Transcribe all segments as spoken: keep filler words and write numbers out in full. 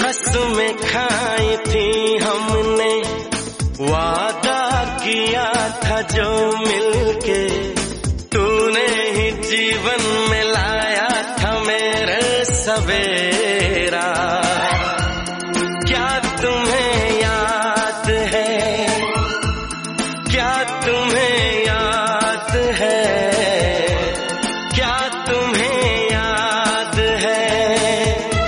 कसमें खाई थी हमने, वादा किया था जो मिलके, तूने ही जीवन में लाया था मेरे सवेरा। क्या तुम्हें याद है, क्या तुम्हें याद है, क्या तुम्हें याद है,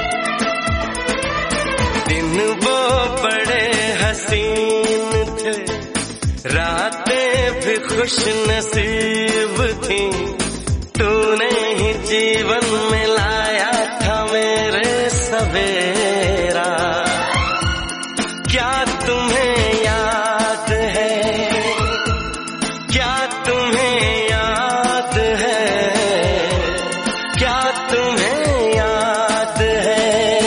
दिन वो बड़े हसीन थे, रातें भी खुश नसीब थी, तूने ही जीवन में लाया था मेरे सवेरा। क्या तुम्हें याद है, क्या तुम्हें याद है, क्या तुम्हें याद है।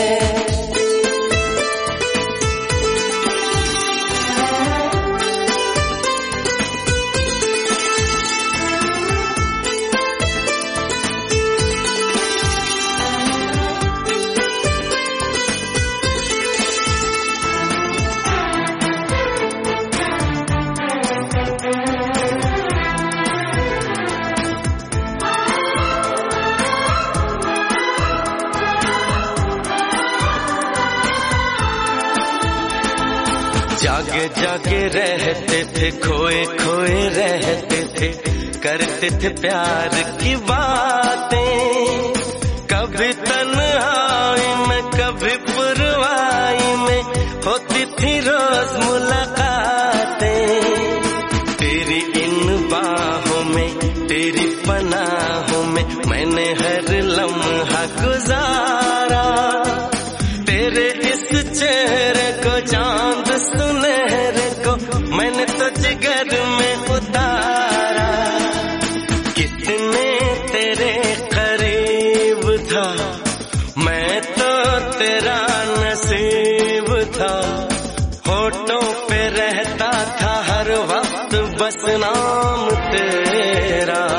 जागे जागे रहते थे, खोए खोए रहते थे, करते थे प्यार की बातें, कभी तन्हाई में कभी पुरवाई में होती थी रोज मुलाकातें। तेरी इन बाहों में, तेरी पनाहों में मैंने हर लम्हा गुजारा, तेरे इस चेहरे को चांद सुनहरे को मैंने तो जिगर में उतारा। कितने तेरे करीब था, मैं तो तेरा नसीब था, होठों पे रहता था हर वक्त बस नाम तेरा।